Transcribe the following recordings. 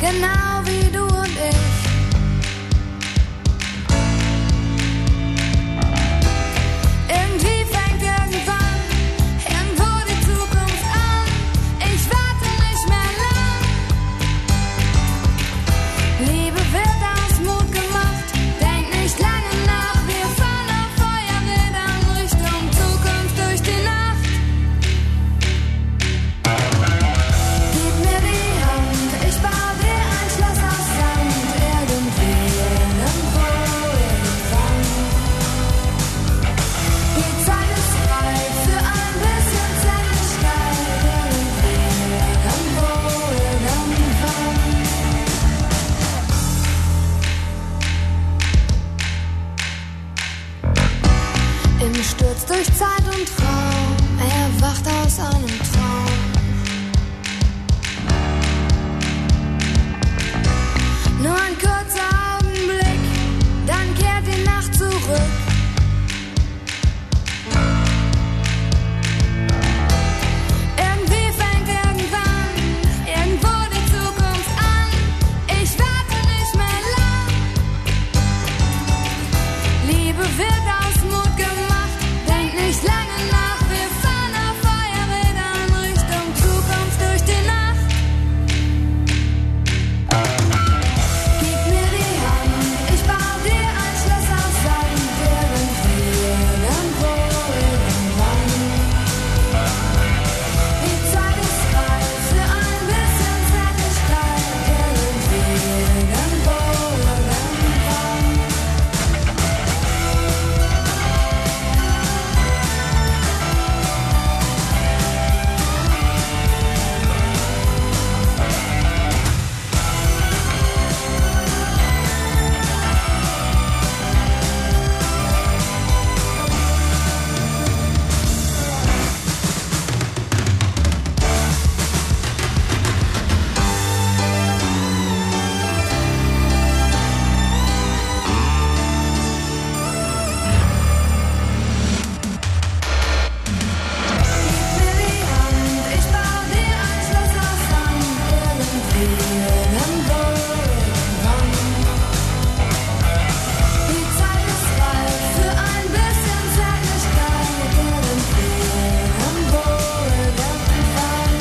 genau wie du und ich. Irgendwie fängt irgendwann irgendwo die Zukunft an. Ich warte nicht mehr lang. Liebe wird aus Mut gemacht. Denk nicht lange nach. Wir fahren auf Feuerrädern Richtung Zukunft durch die Nacht. Gib mir die Hand, ich baue dir ein Schloss aus Sand. Irgendwie, irgendwo, irgendwann. Die Zeit ist reif für ein bisschen Zärtlichkeit. Irgendwie, irgendwo, irgendwann. Im Sturz durch Zeit und Raum, erwacht aus einem Traum. Nur ein kurzer Augenblick, dann kehrt die Nacht zurück. Irgendwie fängt irgendwann irgendwo die Zukunft an. Ich warte nicht mehr lang. Liebe wird aus Mut gemacht. Denk nicht lange nach. Wir fahren auf Feuerrädern Richtung Zukunft durch die Nacht. Gib mir die Hand, ich baue dir ein Schloss aus Sand. Irgendwie, irgendwo, irgendwann. Die Zeit ist reif für ein bisschen Zärtlichkeit. Irgendwie, irgendwo, irgendwann. Ich baue dir ein Schloss aus Sand. Irgendwie, irgendwo, irgendwann. Die Zeit ist reif für ein bisschen Zärtlichkeit. Irgendwie, irgendwo, irgendwann.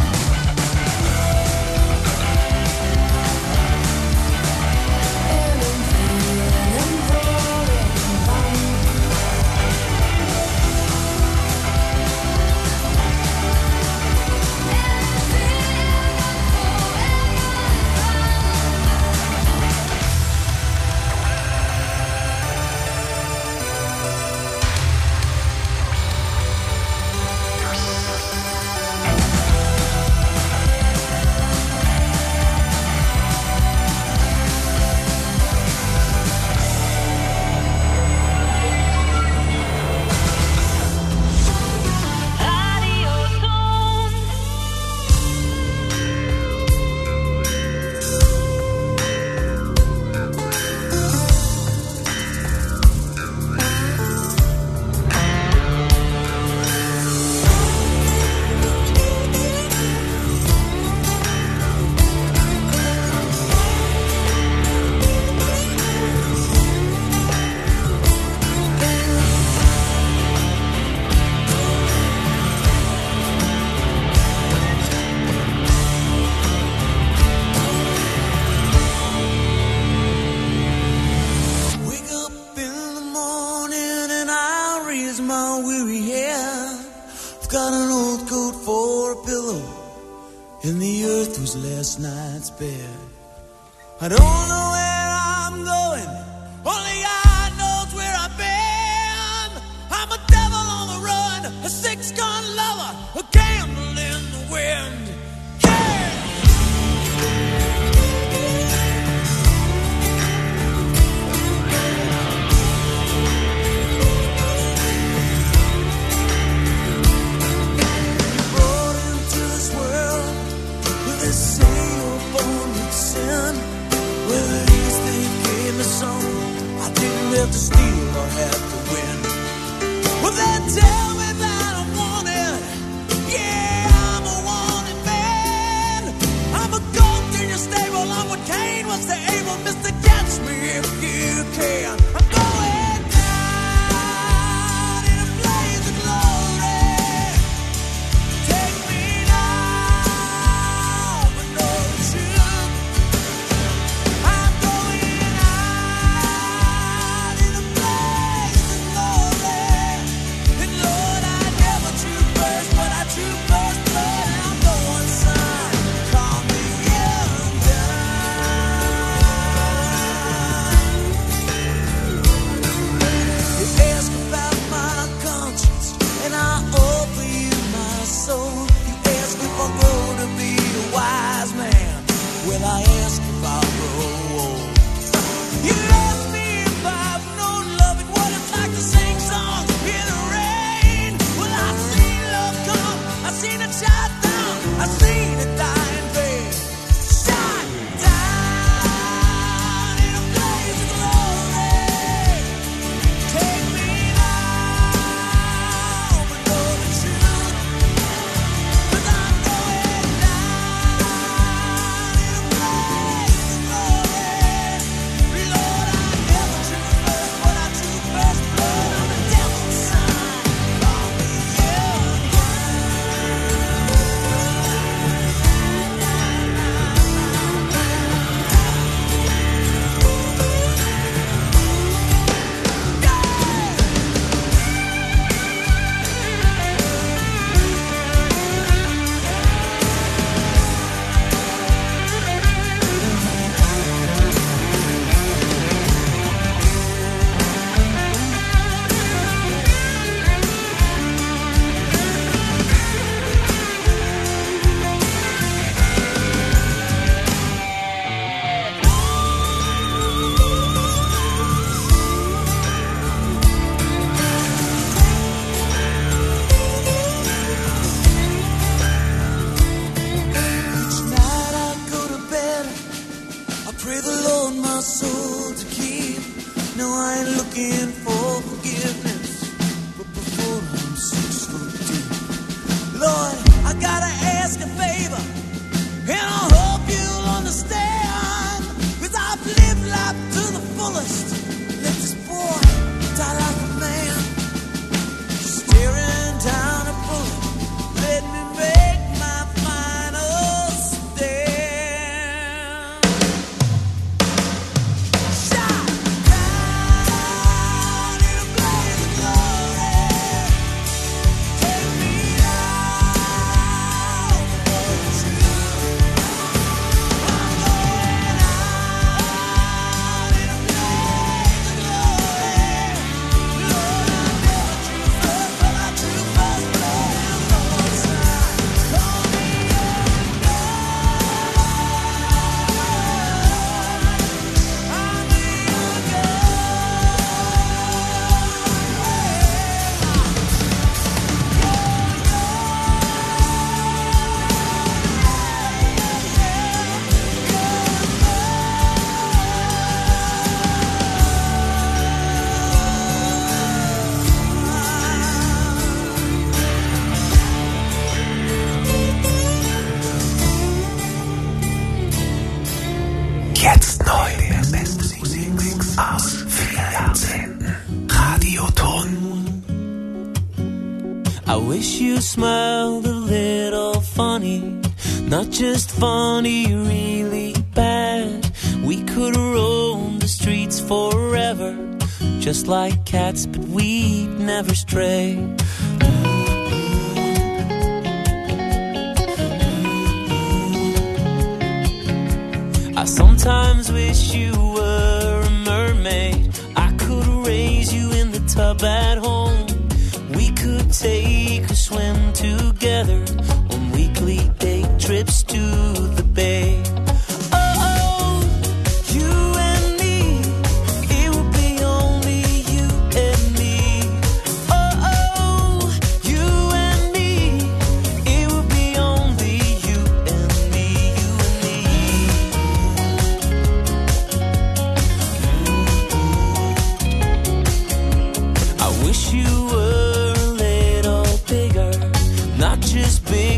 Wake up in the morning and I raise my weary head. I've got an old coat for a pillow and the earth was last night's bed. I don't know where I'm going, only God knows where I've been. I'm a devil on the run, a six-gun lover, a candle in the wind. Yeah! Brought into this world with this same born with sin. Well, at least they gave me some. I didn't have to steal or have to win. Well, they tell me that I'm wanted. Yeah, I'm a wanted man. I'm a goat in your stable. Cain was the able Mr. Catch Me If You Can. I'm going down in a blaze of glory. Take me now, but know the truth. I'm going out in a blaze of glory. And Lord, I never true first, but I true first blood. I'm going, son, call me young You ask about my conscience, and I offer you my soul. You ask if I'll grow to be a wise man. Well, I ask if I'll grow old. You ask me if I've known love and what it's like to sing songs in the rain. Well, I've seen love come, I've seen it shot down, I've seen it die in vain. Shot down in a blaze of glory. Take me now, but know the truth. 'Cause I'm going down in a blaze of glory. Lord, I never true first, but I true first blood. I'm the devil's son, call me young. Each night I go to bed, I pray the Lord my soul to keep. No, I ain't looking for forgiveness, but before I'm 6 foot deep. Lord, I gotta ask a favor, and I hope you'll understand. 'Cause I've lived life to the fullest, let this boy die like a man. Staring down a bullet, let me make my final stand. Shot down in a blaze of glory. Take me now, but know the truth. I'm going out in a blaze of glory. Lord, I never true first, but I true first blood. I'm going, son, call me young I'm a young Jetzt neu der beste Musikmix aus 4 Jahrzehnten. Radioton. I wish you smiled a little funny, not just funny, really bad. We could roam the streets forever, just like cats, but we'd never stray. I sometimes wish you were a mermaid. I could raise you in the tub at home. We could take a swim together on weekly day trips to the bay. Oh, you and me, it would be only you and me. Oh, you and me, it would be only you and me, you and me. I wish you were a little bigger, not just big.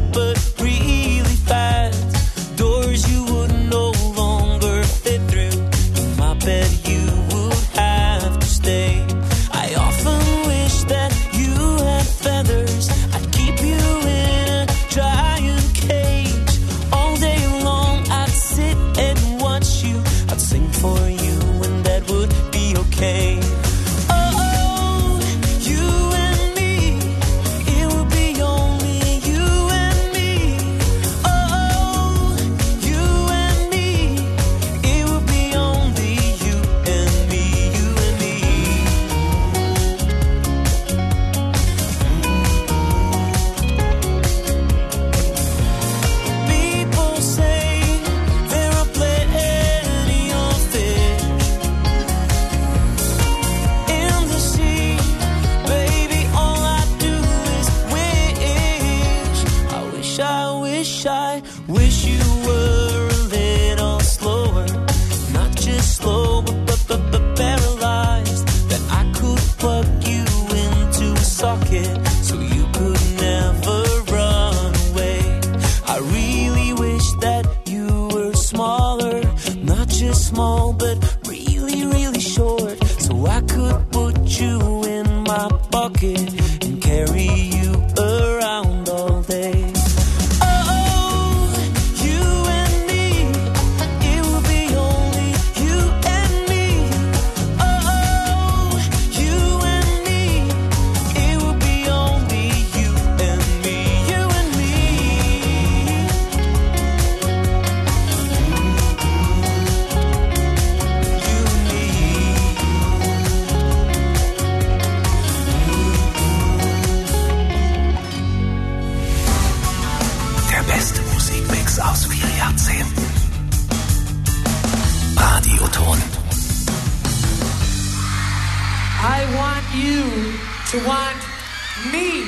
small but really, really short, so I could put you in my pocket and carry you around all day. Aus 4 Jahrzehnten. Radioton. I want you to want me.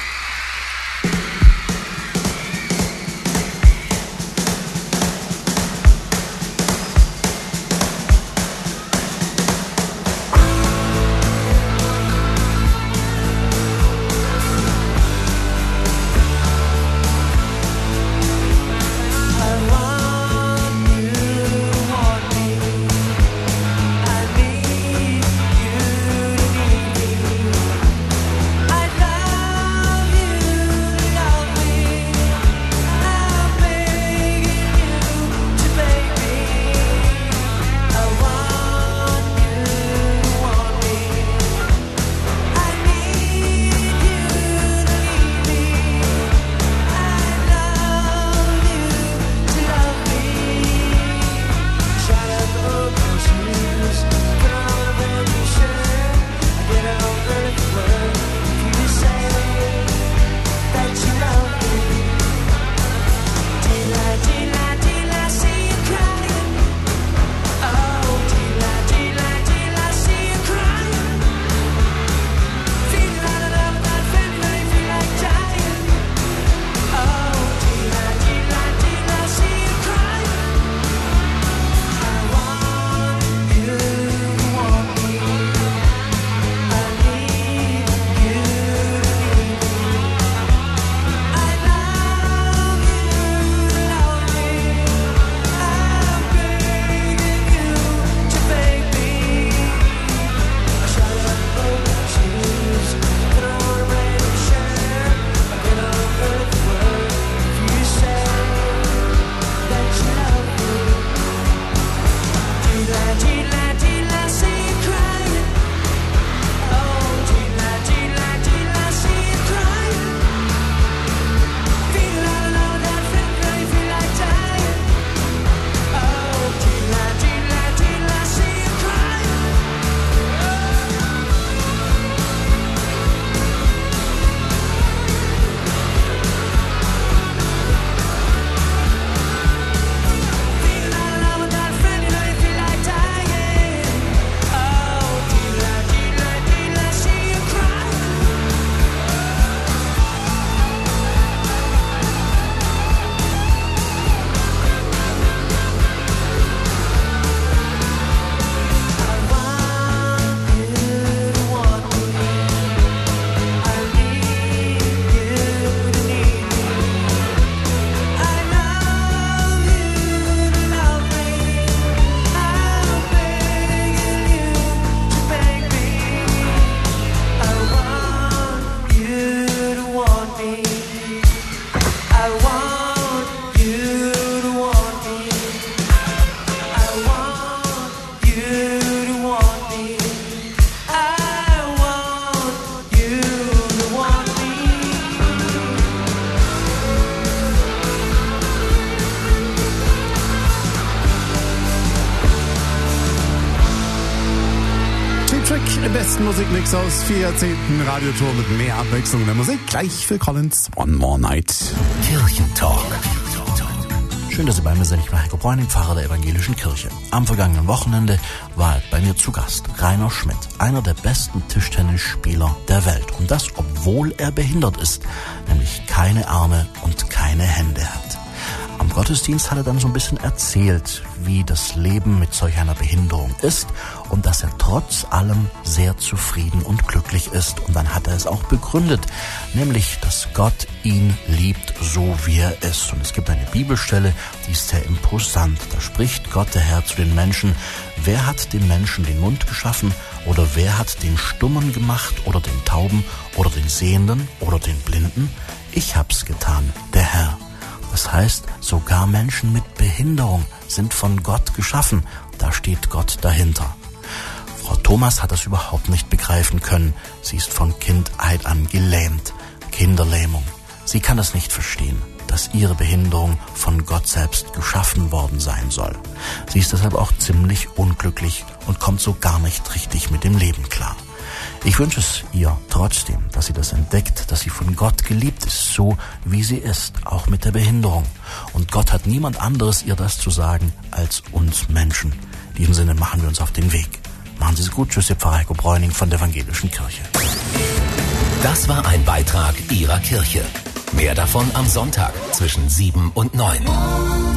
Im besten Musikmix aus 4 Jahrzehnten, Radiotour mit mehr Abwechslung in der Musik. Gleich Phil Collins, One More Night. Kirchentalk. Schön, dass Sie bei mir sind. Ich bin Heiko Bräuning, Pfarrer der Evangelischen Kirche. Am vergangenen Wochenende war bei mir zu Gast Rainer Schmidt, einer der besten Tischtennisspieler der Welt. Und das, obwohl er behindert ist, nämlich keine Arme und keine Hände hat. Am Gottesdienst hat er dann so ein bisschen erzählt, wie das Leben mit solch einer Behinderung ist und dass er trotz allem sehr zufrieden und glücklich ist. Und dann hat er es auch begründet, nämlich, dass Gott ihn liebt, so wie er ist. Und es gibt eine Bibelstelle, die ist sehr imposant. Da spricht Gott, der Herr, zu den Menschen: Wer hat dem Menschen den Mund geschaffen? Oder wer hat den Stummen gemacht oder den Tauben oder den Sehenden oder den Blinden? Ich hab's getan, der Herr. Das heißt, sogar Menschen mit Behinderung sind von Gott geschaffen. Da steht Gott dahinter. Frau Thomas hat das überhaupt nicht begreifen können. Sie ist von Kindheit an gelähmt. Kinderlähmung. Sie kann es nicht verstehen, dass ihre Behinderung von Gott selbst geschaffen worden sein soll. Sie ist deshalb auch ziemlich unglücklich und kommt so gar nicht richtig mit dem Leben klar. Ich wünsche es ihr trotzdem, dass sie das entdeckt, dass sie von Gott geliebt ist, so wie sie ist, auch mit der Behinderung. Und Gott hat niemand anderes ihr das zu sagen als uns Menschen. In diesem Sinne machen wir uns auf den Weg. Machen Sie es gut. Tschüss, Ihr Pfarrer Heiko Bräuning von der Evangelischen Kirche. Das war ein Beitrag Ihrer Kirche. Mehr davon am Sonntag zwischen 7 und 9.